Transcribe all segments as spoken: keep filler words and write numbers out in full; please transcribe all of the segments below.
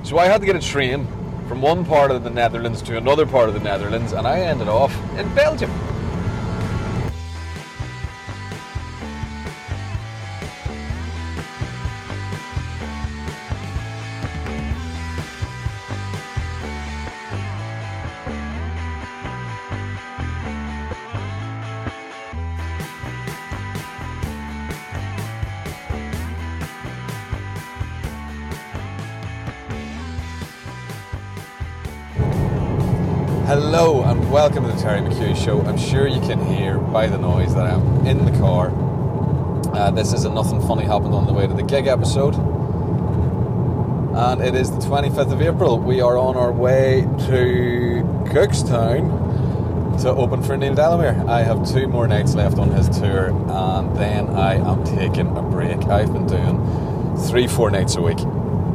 So I had to get a train from one part of the Netherlands to another part of the Netherlands, and I ended off in Belgium. Hello and welcome to the Terry McHugh Show. I'm sure you can hear by the noise that I'm in the car. Uh, this is a Nothing Funny Happened on the Way to the Gig episode. And it is the twenty-fifth of April. We are on our way to Cookstown to open for Neil Delamere. I have two more nights left on his tour and then I am taking a break. I've been doing three, four nights a week.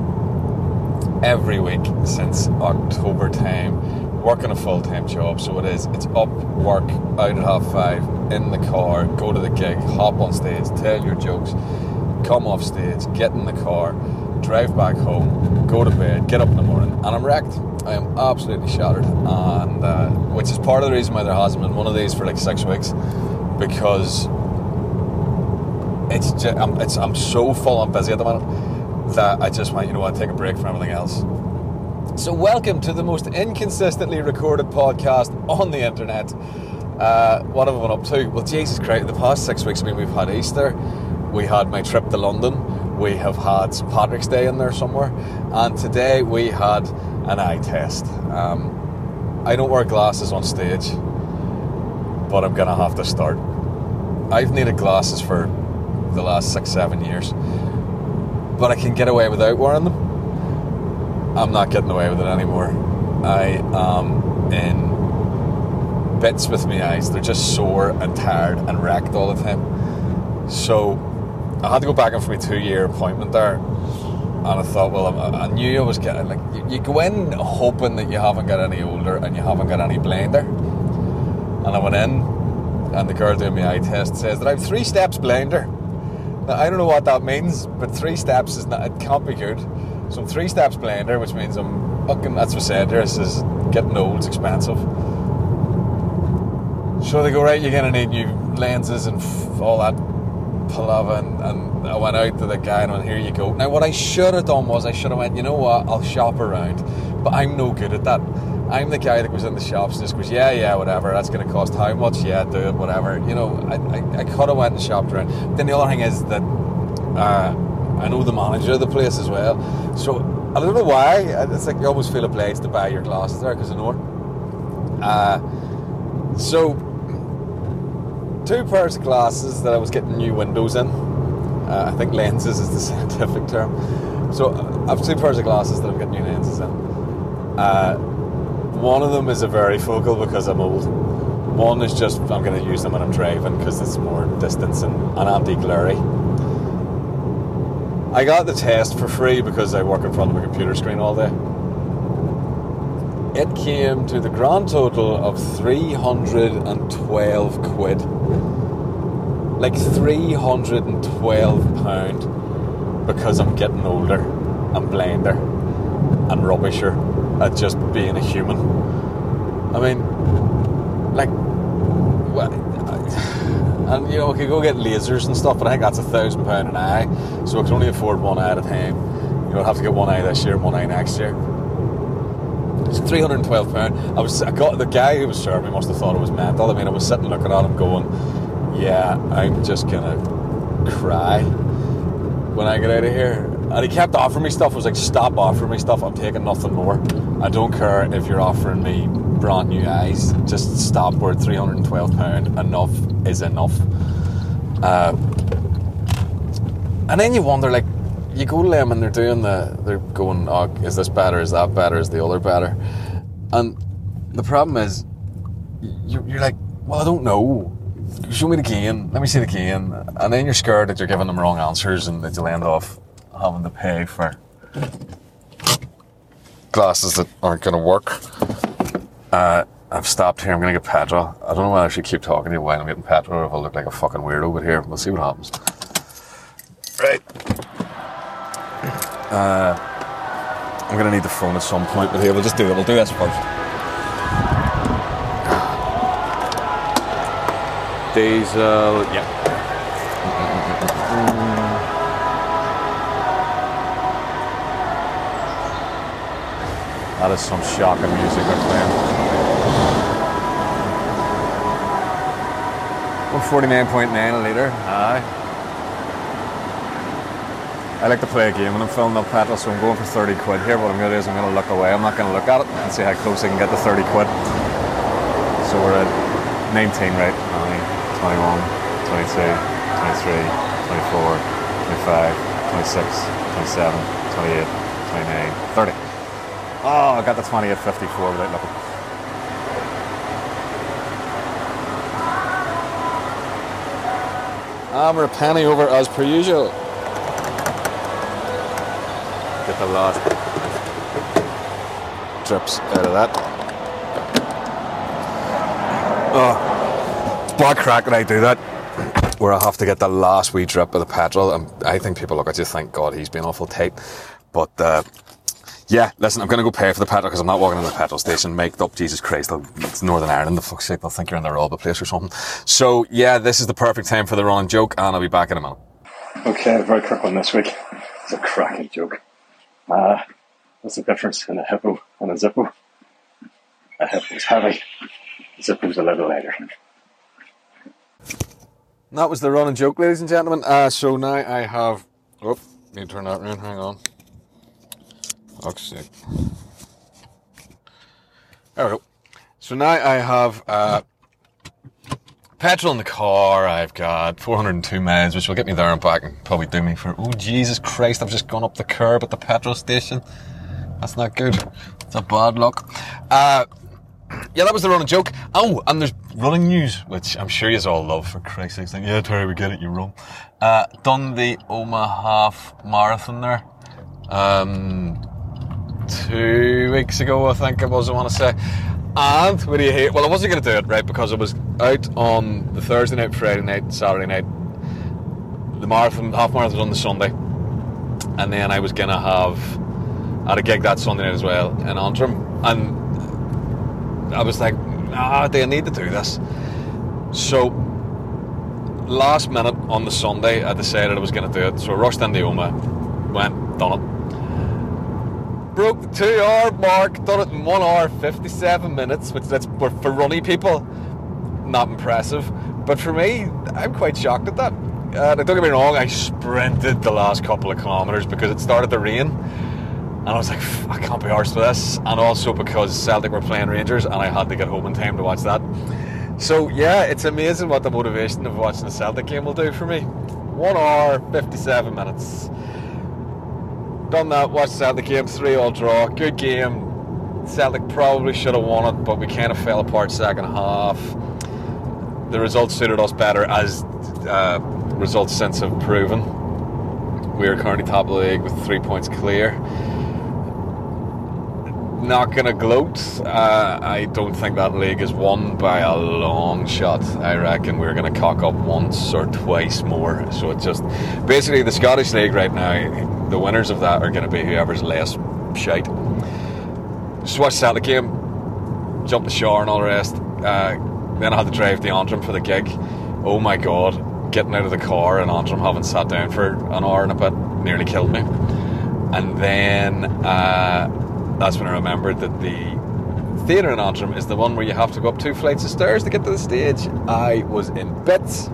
Every week since October time. Working a full-time job, so it is. It's up, work, out at half five, in the car, go to the gig, hop on stage, tell your jokes, come off stage, get in the car, drive back home, go to bed, get up in the morning, and I'm wrecked. I am absolutely shattered, and uh, which is part of the reason why there hasn't been one of these for like six weeks, because it's just, I'm, it's, I'm so full on busy at the minute that I just want, you know what, take a break from everything else. So welcome to the most inconsistently recorded podcast on the internet. Uh, what have I been up to? Well, Jesus Christ, the past six weeks, I mean, we've had Easter, we had my trip to London, we have had Saint Patrick's Day in there somewhere, and today we had an eye test. Um, I don't wear glasses on stage, but I'm going to have to start. I've needed glasses for the last six, seven years, but I can get away without wearing them. I'm not getting away with it anymore. I am in bits with my eyes. They're just sore and tired and wrecked all the time. So I had to go back in for my two-year appointment there. And I thought, well, I, I knew I was getting, like, you, you go in hoping that you haven't got any older and you haven't got any blinder. And I went in, and the girl doing my eye test says that I have three steps blinder. Now, I don't know what that means, but three steps is not, it can't be good. So I'm three steps blinder, which means I'm fucking, that's what I said there, this is getting old, it's expensive. So they go, right, you're going to need new lenses and f- all that palaver, and, and I went out to the guy and went, here you go. Now what I should have done was, I should have went, you know what, I'll shop around, but I'm no good at that. I'm the guy that goes in the shops and just goes, yeah, yeah, whatever, that's going to cost how much, yeah, do it, whatever. You know, I, I, I could have went and shopped around. Then the other thing is that, uh, I know the manager of the place as well, so I don't know why, it's like you almost feel obliged to buy your glasses there because I know it. Uh, so, two pairs of glasses that I was getting new windows in. Uh, I think lenses is the scientific term. So I have two pairs of glasses that I'm getting new lenses in. Uh, one of them is a varifocal because I'm old. One is just, I'm going to use them when I'm driving because it's more distance and, and anti-glary. I got the test for free because I work in front of a computer screen all day. It came to the grand total of three hundred twelve quid. Like three hundred twelve pounds because I'm getting older and blinder and rubbisher at just being a human. I mean, like, what? And, you know, I could go get lasers and stuff, but I think that's a thousand pound an eye, so I can only afford one eye at a time. You know, I'll have to get one eye this year and one eye next year. It's three hundred twelve pounds. I was, I got, the guy who was serving me must have thought it was mental. I mean, I was sitting looking at him going, yeah, I'm just gonna cry when I get out of here. And he kept offering me stuff. I was like, stop offering me stuff, I'm taking nothing more. I don't care if you're offering me brand new eyes, just stop. We're at three hundred twelve pounds, enough is enough. Uh, and then you wonder, like, you go to them and they're doing the, they're going, oh, is this better, is that better, is the other better? And the problem is, you're, you're like, well, I don't know. Show me the cane, let me see the cane. And then you're scared that you're giving them wrong answers and that you'll end off having to pay for glasses that aren't going to work. Uh, I've stopped here, I'm going to get petrol. I don't know whether I should keep talking to you while I'm getting petrol or if I'll look like a fucking weirdo, but here, we'll see what happens. Right. Uh, I'm going to need the phone at some point, but here, we'll just do it. We'll do this first. Diesel, yeah. That is some shocking music they're playing. one forty-nine point nine a litre, aye. I like to play a game when I'm filling up petrol, so I'm going for thirty quid here. What I'm going to do is I'm going to look away. I'm not going to look at it and see how close I can get to thirty quid. So we're at nineteen, right? twenty-one, twenty-two, twenty-three, twenty-four, twenty-five, twenty-six, twenty-seven, twenty-eight, twenty-nine, thirty. Oh, I got the twenty at fifty-four without looking. Ah, we're a penny over as per usual. Get the last drips out of that. Oh, it's bad crack when I do that, where I have to get the last wee drip of the petrol. And I think people look at you, thank God he's been awful tight. But uh, yeah, listen, I'm going to go pay for the petrol because I'm not walking in the petrol station. Mic'd up, Jesus Christ, it's Northern Ireland, the fuck's sake, they'll think you're in the Royal place or something. So yeah, this is the perfect time for the running joke, and I'll be back in a minute. Okay, a very quick one this week. It's a cracking joke. Uh, what's the difference in a hippo and a zippo? A hippo's heavy, a zippo's a little lighter. That was the running joke, ladies and gentlemen. Uh, so now I have... Oh, need to turn that around, hang on. Fuck's sake. There we go. So now I have uh, petrol in the car. I've got four hundred two miles, which will get me there and back and probably do me for... Oh, Jesus Christ, I've just gone up the curb at the petrol station. That's not good. It's a bad luck. Uh, yeah, that was the running joke. Oh, and there's running news, which I'm sure you all love, for Christ's sake. Like, yeah, Terry, we get it, you run. Uh, done the Omaha half marathon there. Um... Two weeks ago, I think it was, I want to say. And, what do you hate? Well, I wasn't going to do it, right, because I was out on the Thursday night, Friday night, Saturday night. The marathon, half marathon was on the Sunday. And then I was going to have, I had a gig that Sunday night as well in Antrim. And I was like, ah, do I need to do this? So, last minute on the Sunday, I decided I was going to do it. So I rushed into Oma, went, done it. Broke the two hour mark, done it in one hour fifty-seven minutes, which that's for, for runny people, not impressive. But for me, I'm quite shocked at that. Uh, don't get me wrong, I sprinted the last couple of kilometres because it started to rain. And I was like, I can't be arsed with this. And also because Celtic were playing Rangers and I had to get home in time to watch that. So yeah, it's amazing what the motivation of watching the Celtic game will do for me. one hour, fifty-seven minutes. Done that, watched the Celtic game, three all draw, good game. Celtic probably should have won it, but we kind of fell apart second half. The results suited us better, as uh, results since have proven. We are currently top of the league with three points clear. Not going to gloat. Uh, I don't think that league is won by a long shot. I reckon we're going to cock up once or twice more. So it's just... Basically, the Scottish League right now, the winners of that are going to be whoever's less shite. Just watched the Celtic game, jumped the shower and all the rest. Uh, then I had to drive to Antrim for the gig. Oh my God, getting out of the car in Antrim, having sat down for an hour and a bit, nearly killed me. And then... Uh, That's when I remembered that the theatre in Antrim is the one where you have to go up two flights of stairs to get to the stage. I was in bits.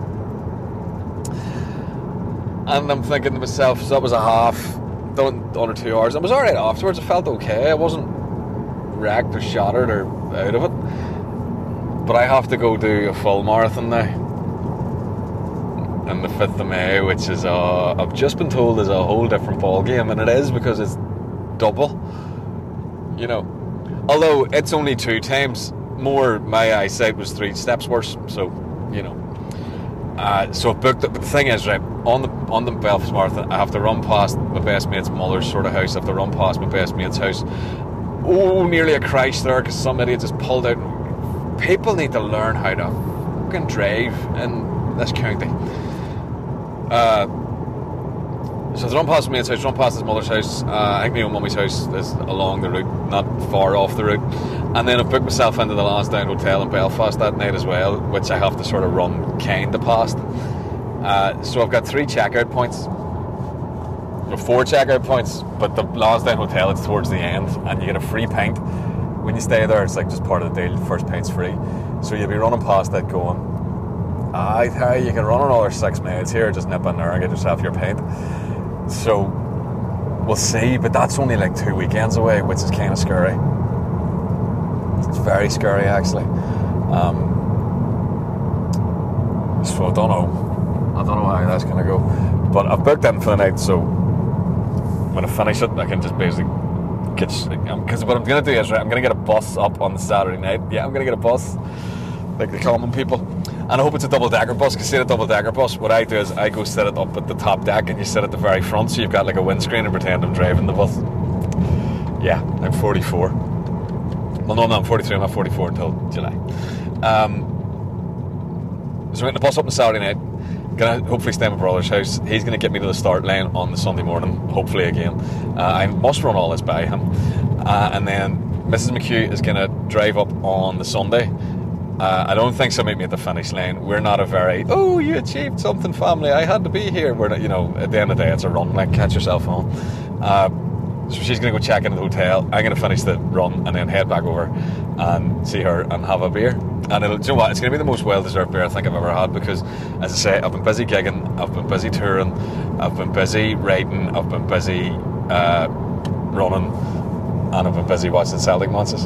And I'm thinking to myself, so that was a half, done under two hours. I was alright afterwards, I felt okay. I wasn't wrecked or shattered or out of it. But I have to go do a full marathon now. And the fifth of May, which is, uh, I've just been told is a whole different ball game. And it is, because it's double. You know, although it's only two times more, my eyesight was three steps worse. So, you know, uh, so I booked it. But the thing is, right, on the on the Belfast Marathon, I have to run past my best mate's mother's sort of house. I have to run past my best mate's house. Oh, nearly a crash there because some idiot just pulled out. People need to learn how to fucking drive in this county. Uh, So I run past my mate's house, run past his mother's house. Uh, I think my own mummy's house is along the route, not far off the route. And then I booked myself into the Lansdowne Hotel in Belfast that night as well, which I have to sort of run kind of past. Uh, so I've got three checkout points, or four checkout points, but the Lansdowne Hotel, it's towards the end, and you get a free pint when you stay there. It's like just part of the deal, first pint's free. So you'll be running past that going, I tell you, you can run another six miles here, just nip in there and get yourself your pint. So we'll see, but that's only like two weekends away, which is kind of scary. It's very scary, actually. Um, so I don't know. I don't know how that's going to go. But I've booked in for the night, so when I finish it, I can just basically get... Because what I'm going to do is, right, I'm going to get a bus up on the Saturday night. Yeah, I'm going to get a bus, like the common people. And I hope it's a double-decker bus, because see a double-decker bus, what I do is I go set it up at the top deck, and you sit at the very front, so you've got like a windscreen and pretend I'm driving the bus. Yeah, I'm forty-four. Well, no, no, I'm forty-three. I'm not forty-four until July. Um, so I'm getting the bus up on Saturday night. Gonna hopefully stay at my brother's house. He's gonna get me to the start line on the Sunday morning, hopefully again. Uh, I must run all this by him. Uh, and then Missus McHugh is gonna drive up on the Sunday. Uh, I don't think she'll meet me at the finish line. We're not a very, oh, you achieved something, family, I had to be here. We're not, you know, at the end of the day, it's a run, like, catch yourself on. Uh, so she's going to go check into the hotel. I'm going to finish the run and then head back over and see her and have a beer. And it'll, do you know what, it's going to be the most well-deserved beer I think I've ever had, because, as I say, I've been busy gigging, I've been busy touring, I've been busy writing, I've been busy uh, running, and I've been busy watching Celtic matches.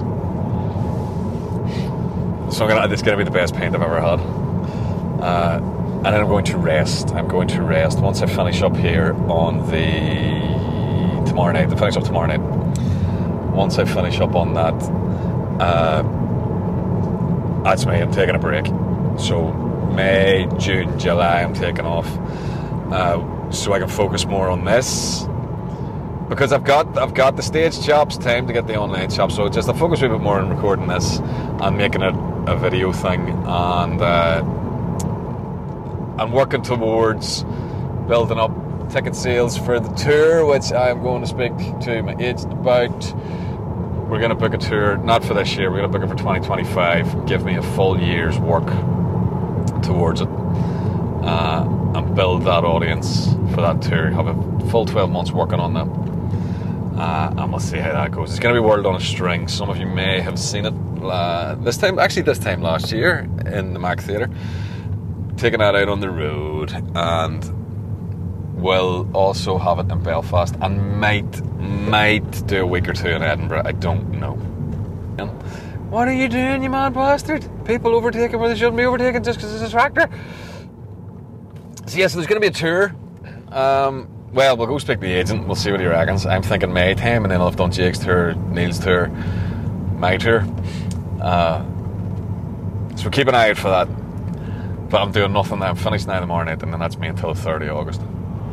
So I'm gonna, it's going to be the best pint I've ever had. Uh, and then I'm going to rest. I'm going to rest once I finish up here on the... tomorrow night. I finish up tomorrow night. Once I finish up on that, uh, that's me. I'm taking a break. So May, June, July, I'm taking off. Uh, so I can focus more on this. Because I've got I've got the stage chops, time to get the online shop. So just I focus a bit more on recording this and making it a video thing, and uh, I'm working towards building up ticket sales for the tour, which I'm going to speak to my agent about. We're going to book a tour, not for this year, we're going to book it for twenty twenty-five, give me a full year's work towards it, uh, and build that audience for that tour, have a full twelve months working on that. Uh, and we'll see how that goes. It's going to be World on a String. Some of you may have seen it uh, this time, actually this time last year in the Mac Theatre. Taking that out on the road, and we'll also have it in Belfast, and might might do a week or two in Edinburgh. I don't know. What are you doing, you mad bastard? People overtaking where they shouldn't be overtaking just because it's a tractor. So yeah, so there's going to be a tour. Um, well, we'll go speak to the agent. We'll see what he reckons. I'm thinking May time, and then I'll have done Jake's tour, Neil's tour, my tour. Uh, so keep an eye out for that. But I'm doing nothing now. I'm finished now tomorrow night, and then that's me until the third of August.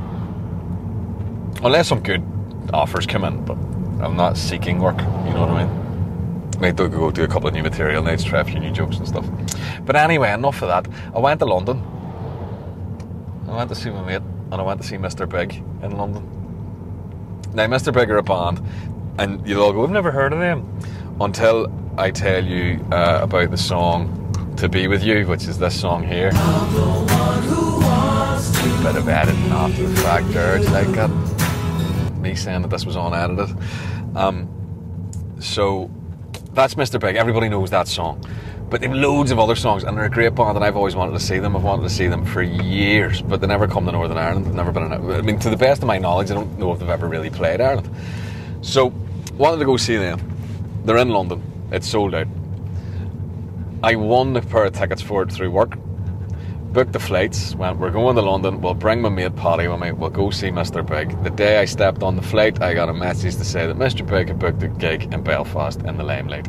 Unless some good offers come in, but I'm not seeking work, you know what I mean? Might go do a couple of new material nights, try a few new jokes and stuff. But anyway, enough of that. I went to London. I went to see my mate, and I went to see Mister Big in London. Now, Mister Big are a band, and you'll all go, we've never heard of them, until I tell you uh, about the song To Be With You, which is this song here. I'm the one who wants to. A bit of editing after the fact there. Do you like that? Me saying that this was unedited. Um, so, that's Mister Big. Everybody knows that song. But they've loads of other songs, and they're a great band, and I've always wanted to see them. I've wanted to see them for years, but they never come to Northern Ireland. They've never been in, I mean, to the best of my knowledge, I don't know if they've ever really played Ireland. So, wanted to go see them. They're in London. It's sold out. I won a pair of tickets for it through work. Booked the flights. Went, we're going to London. We'll bring my mate Paddy with me. We'll go see Mister Big. The day I stepped on the flight, I got a message to say that Mister Big had booked a gig in Belfast in the Limelight.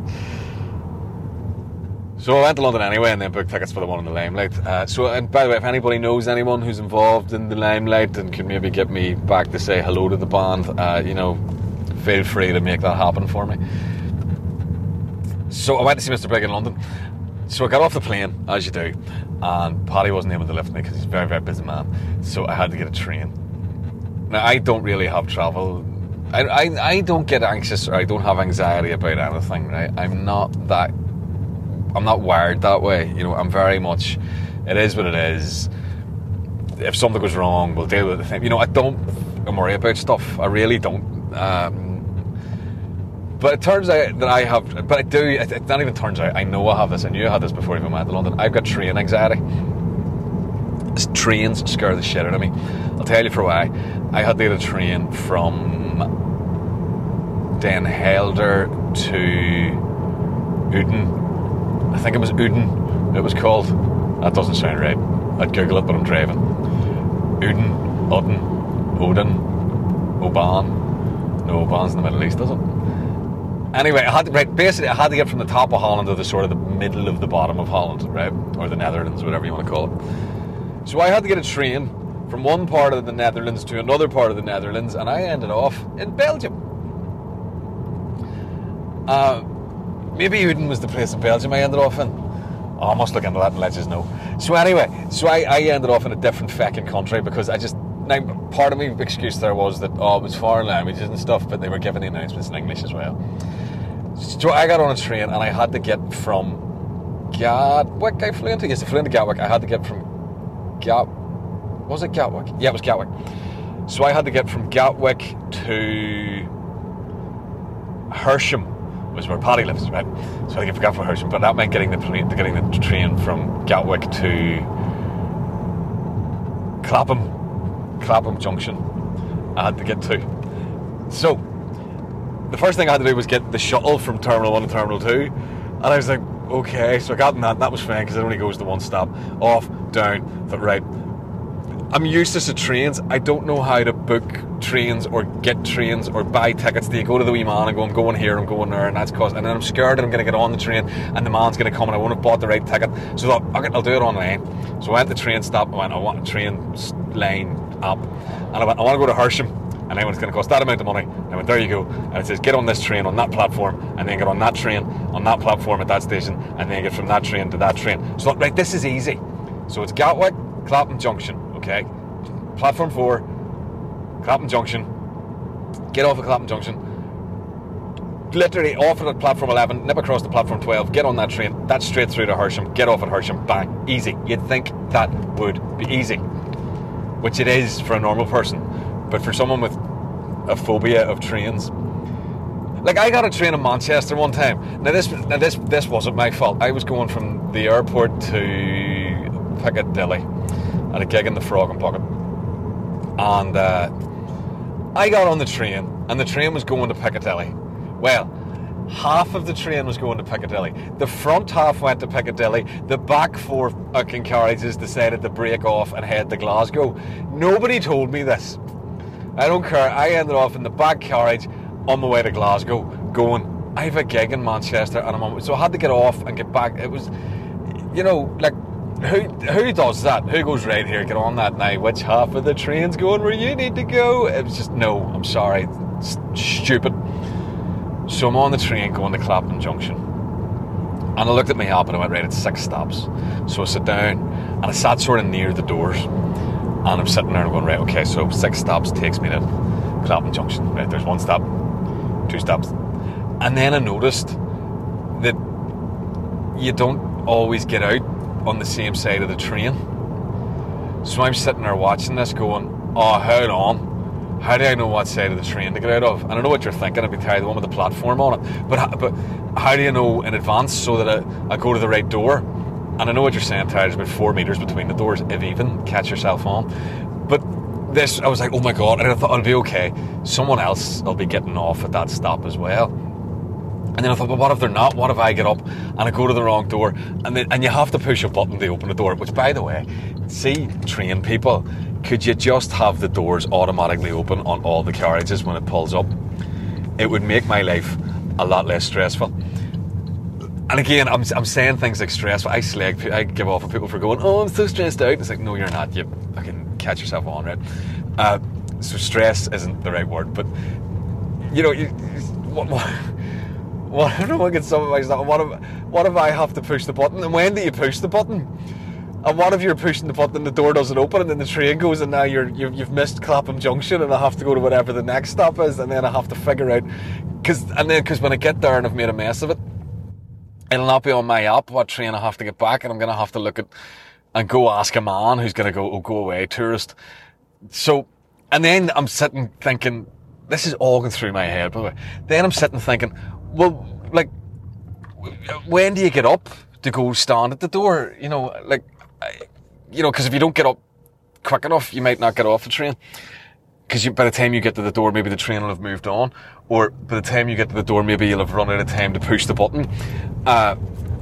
So I went to London anyway, and then booked tickets for the one in the Limelight. Uh, so, and by the way, if anybody knows anyone who's involved in the Limelight and can maybe get me back to say hello to the band, uh, you know, feel free to make that happen for me. So I went to see Mister Big in London. So I got off the plane, as you do, and Paddy wasn't able to lift me because he's a very, very busy man. So I had to get a train. Now, I don't really have travel. I, I, I don't get anxious or I don't have anxiety about anything, right? I'm not that... I'm not wired that way. You know, I'm very much... It is what it is. If something goes wrong, we'll deal with it. You know, I don't worry about stuff. I really don't. Um, but it turns out that I have... But I do... It not even turns out. I know I have this. I knew I had this before I even went to London. I've got train anxiety. Trains scare the shit out of me. I'll tell you for why. I had to get a train from Den Helder to Uden. I think it was Uden it was called. That doesn't sound right. I'd Google it, but I'm driving. Uden, Uden, Odin, Oban. No, Oban's in the Middle East, does it? Anyway, I had to, right, basically I had to get from the top of Holland to the sort of the middle of the bottom of Holland, right? Or the Netherlands, whatever you want to call it. So I had to get a train from one part of the Netherlands to another part of the Netherlands, and I ended off in Belgium. Uh, maybe Uden was the place in Belgium I ended off in. Oh, I must look into that and let you know. So anyway, so I, I ended off in a different fucking country because I just... Now, part of my excuse there was that, oh, it was foreign languages and stuff, but they were giving the announcements in English as well. So I got on a train and I had to get from Gatwick, I flew into? Yes, I flew into Gatwick. I had to get from Gat... Was it Gatwick? Yeah, it was Gatwick. So I had to get from Gatwick to Hersham, which is where Paddy lives, right? So I think I forgot for Hersham, but that meant getting the plane, getting the train from Gatwick to Clapham, Clapham Junction. I had to get to. So the first thing I had to do was get the shuttle from Terminal One to Terminal Two, and I was like, okay. So I got in that, and that was fine because it only goes to one stop, off, down. Thought, right. I'm useless at trains. I don't know how to book trains or get trains or buy tickets. Do you go to the wee man and go, I'm going here, I'm going there, and that's cost. And then I'm scared that I'm going to get on the train and the man's going to come and I won't have bought the right ticket. So I thought, okay, I'll do it online. So I went to the train stop. I went, I want a train line app. And I went, I want to go to Hersham. And I went, it's going to cost that amount of money. And I went, there you go. And it says, get on this train on that platform, and then get on that train on that platform at that station, and then get from that train to that train. So I thought, right, this is easy. So it's Gatwick, Clapham Junction. Okay, platform four, Clapham Junction. Get off at Clapham Junction. Literally off at platform eleven, nip across to platform twelve, get on that train. That's straight through to Hersham. Get off at Hersham. Bang. Easy. You'd think that would be easy, which it is for a normal person, but for someone with a phobia of trains. Like, I got a train in Manchester one time. Now this, now this, this wasn't my fault. I was going from the airport to Piccadilly. Had a gig in the Frog and Pocket, and uh, I got on the train, and the train was going to Piccadilly. Well, half of the train was going to Piccadilly. The front half went to Piccadilly. The back four fucking carriages decided to break off and head to Glasgow. Nobody told me this. I don't care. I ended off in the back carriage on my way to Glasgow, going, I have a gig in Manchester, and I'm on. So I had to get off and get back. It was, you know, like. Who who does that? Who goes, right here, get on that now? Which half of the train's going where you need to go? It was just, no, I'm sorry. It's stupid. So I'm on the train going to Clapham Junction. And I looked at my app and I went, right, it's six stops. So I sit down and I sat sort of near the doors. And I'm sitting there and going, right, okay, so six stops takes me to Clapham Junction. Right, there's one stop, two stops. And then I noticed that you don't always get out on the same side of the train. So I'm sitting there watching this going, oh, hold on, how do I know what side of the train to get out of? And I know what you're thinking, I'd be tired of the one with the platform on it, but but how do you know in advance so that I, I go to the right door? And I know what you're saying, Ty, there's about four metres between the doors, if even, catch yourself on. But this, I was like, oh my god, and I thought, I'll be okay, someone else will be getting off at that stop as well. And then I thought, well, what if they're not? What if I get up and I go to the wrong door? And then, and you have to push a button to open the door, which, by the way, see, train people, could you just have the doors automatically open on all the carriages when it pulls up? It would make my life a lot less stressful. And again, I'm I'm saying things like stressful. I slag, I give off on people for going, oh, I'm so stressed out. It's like, no, you're not. You fucking catch yourself on, right? Uh, so stress isn't the right word, but, you know, you, what, what What if no one can stop myself? What if, what if I have to push the button? And when do you push the button? And what if you're pushing the button and the door doesn't open and then the train goes and now you're, you've, you've missed Clapham Junction and I have to go to whatever the next stop is and then I have to figure out... Cause, and then because when I get there and I've made a mess of it, it'll not be on my app what train I have to get back, and I'm going to have to look at and go ask a man who's going to go, oh, go away, tourist. So, and then I'm sitting thinking, this is all going through my head, by the way. Then I'm sitting thinking, well, like, when do you get up to go stand at the door? You know, like, you know, because if you don't get up quick enough, you might not get off the train. Because by the time you get to the door, maybe the train will have moved on. Or by the time you get to the door, maybe you'll have run out of time to push the button. Uh,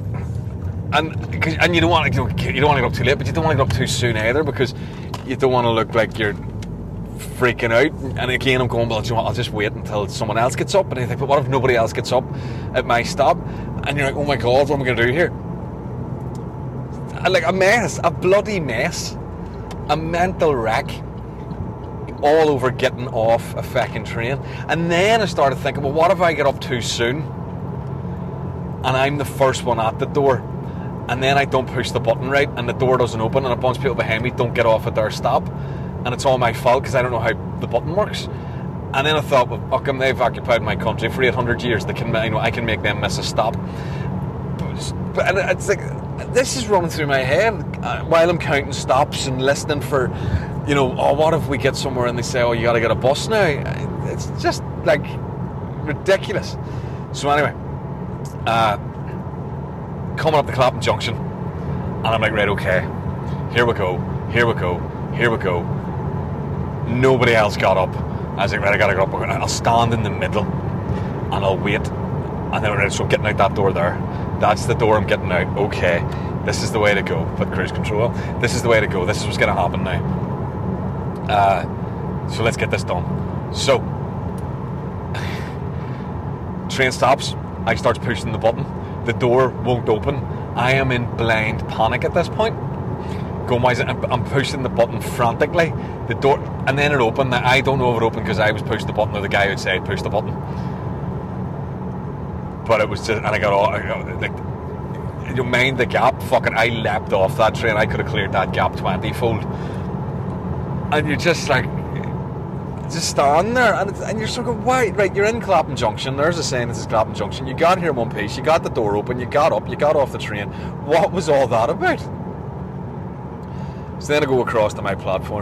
and and you don't want to, you know, you don't want to get up too late, but you don't want to get up too soon either, because you don't want to look like you're freaking out. And again, I'm going, well, you know what, I'll just wait until someone else gets up. And I think, but what if nobody else gets up at my stop? And you're like, oh my God, what am I going to do here? Like a mess, a bloody mess, a mental wreck, all over getting off a fucking train. And then I started thinking, well, what if I get up too soon and I'm the first one at the door, and then I don't push the button right and the door doesn't open and a bunch of people behind me don't get off at their stop, and it's all my fault because I don't know how the button works. And then I thought, well, fuck them, they've occupied my country for eight hundred years, they can, you know, I can make them miss a stop. But, and it's like, this is running through my head uh, while I'm counting stops and listening for, you know, oh, what if we get somewhere and they say, oh, you got to get a bus now? It's just, like, ridiculous. So anyway, uh, coming up to Clapham Junction, and I'm like, right, okay, here we go, here we go, here we go. Nobody else got up. I was like, right, I got to get up. I'll stand in the middle, and I'll wait. And then, right, so I'm getting out that door there. That's the door I'm getting out. Okay, this is the way to go. Put cruise control. This is the way to go. This is what's going to happen now. Uh, so let's get this done. So, train stops. I start pushing the button. The door won't open. I am in blind panic at this point. Going, why is it? I'm, I'm pushing the button frantically. The door, and then it opened. I don't know if it opened because I was pushing the button or the guy outside pushed the button. But it was just, and I got all, I got, like, you mind the gap, fucking, I leapt off that train, I could have cleared that gap twenty-fold. And you're just like, just standing there, and, it's, and you're sort of, why? Right, you're in Clapham Junction, there's a sign that says Clapham Junction, you got here in one piece, you got the door open, you got up, you got off the train. What was all that about? So then I go across to my platform,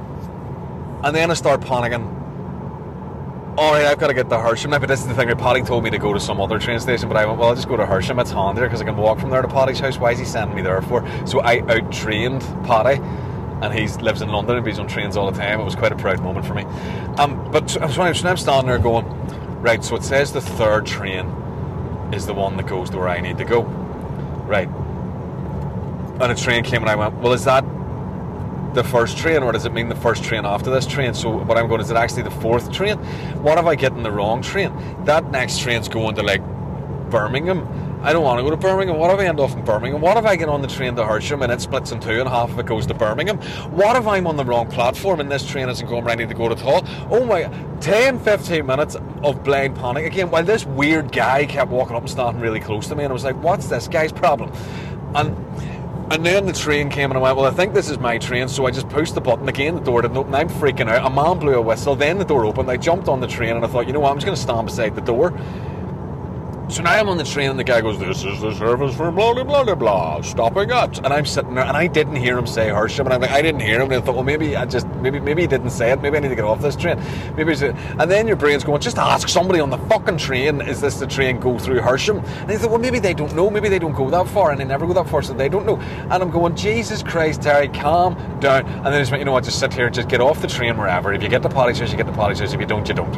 and then I start panicking. Alright, I've got to get to Hersham now, but this is the thing, right, Paddy told me to go to some other train station, but I went, well, I'll just go to Hersham, it's handier, because I can walk from there to Paddy's house. Why is he sending me there for? So I out-trained Paddy, and he lives in London and he's on trains all the time. It was quite a proud moment for me. Um, but so I'm standing there going, right, so it says the third train is the one that goes to where I need to go. Right. And a train came and I went, well, is that the first train, or does it mean the first train after this train? So what I'm going, is it actually the fourth train? What if I get in the wrong train? That next train's going to, like, Birmingham. I don't want to go to Birmingham. What if I end up in Birmingham? What if I get on the train to Hersham and it splits in two and half of it goes to Birmingham? What if I'm on the wrong platform and this train isn't going where I need to go at all? Oh my, ten, fifteen minutes of blind panic again, while this weird guy kept walking up and standing really close to me, and I was like, what's this guy's problem? And And then the train came and I went, well, I think this is my train. So I just pushed the button again, the door didn't open. I'm freaking out. A man blew a whistle, then the door opened. I jumped on the train and I thought, you know what, I'm just going to stand beside the door. So now I'm on the train and the guy goes, this is the service for blah, blah, blah, blah, blah, stopping at. And I'm sitting there and I didn't hear him say Hersham. And I'm like, I didn't hear him. And I thought, well, maybe I just, maybe maybe he didn't say it. Maybe I need to get off this train. Maybe it's, and then your brain's going, just ask somebody on the fucking train, is this the train go through Hersham? And I thought, well, maybe they don't know. Maybe they don't go that far and they never go that far, so they don't know. And I'm going, Jesus Christ, Terry, calm down. And then I just went, you know what, just sit here, just get off the train wherever. If you get to Paddy's house, you get to Paddy's house. If you don't, you don't.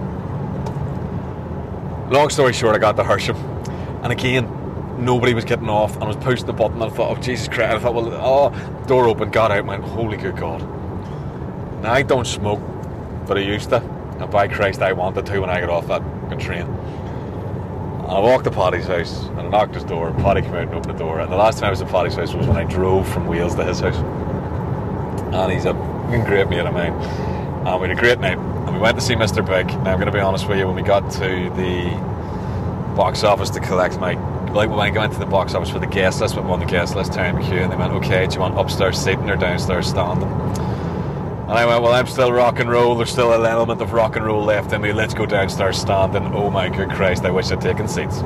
Long story short, I got to Hersham. And again, nobody was getting off, and I was pushing the button, and I thought, oh, Jesus Christ. And I thought, well, oh, door open, got out, and went, holy good God. Now, I don't smoke, but I used to. And by Christ, I wanted to when I got off that fucking train. And I walked to Paddy's house, and I knocked his door, and Paddy came out and opened the door. And the last time I was at Paddy's house was when I drove from Wales to his house. And he's a fucking great mate of mine. And we had a great night. And we went to see Mister Big. Now, I'm going to be honest with you, when we got to the box office to collect my like when I went to the box office for the guest list, went on the guest list, Terry McHugh, and they went, okay, do you want upstairs seating or downstairs standing? And I went, well, I'm still rock and roll, there's still an element of rock and roll left in me, let's go downstairs standing. Oh my good Christ, I wish I'd taken seats.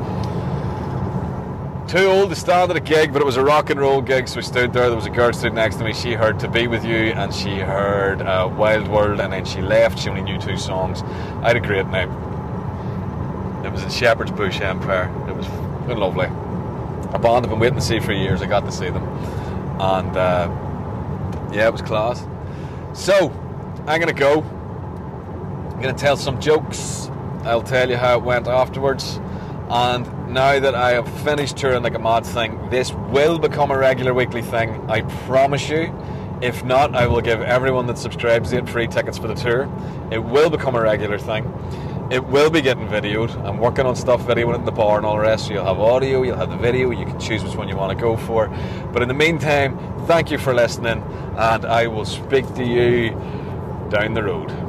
Too old to stand at a gig, but it was a rock and roll gig, so we stood there. There was a girl stood next to me. She heard To Be With You, and she heard uh, Wild World, and then she left. She only knew two songs. I had a great night. It was in Shepherd's Bush Empire. It was lovely. A band I've been waiting to see for years. I got to see them, and uh, yeah, it was class. So I'm gonna go. I'm gonna tell some jokes. I'll tell you how it went afterwards. And now that I have finished touring like a mad thing, this will become a regular weekly thing, I promise you. If not, I will give everyone that subscribes to it free tickets for the tour. It will become a regular thing. It will be getting videoed. I'm working on stuff videoing it in the bar and all the rest, so you'll have audio, you'll have the video, you can choose which one you want to go for. But in the meantime, thank you for listening, and I will speak to you down the road.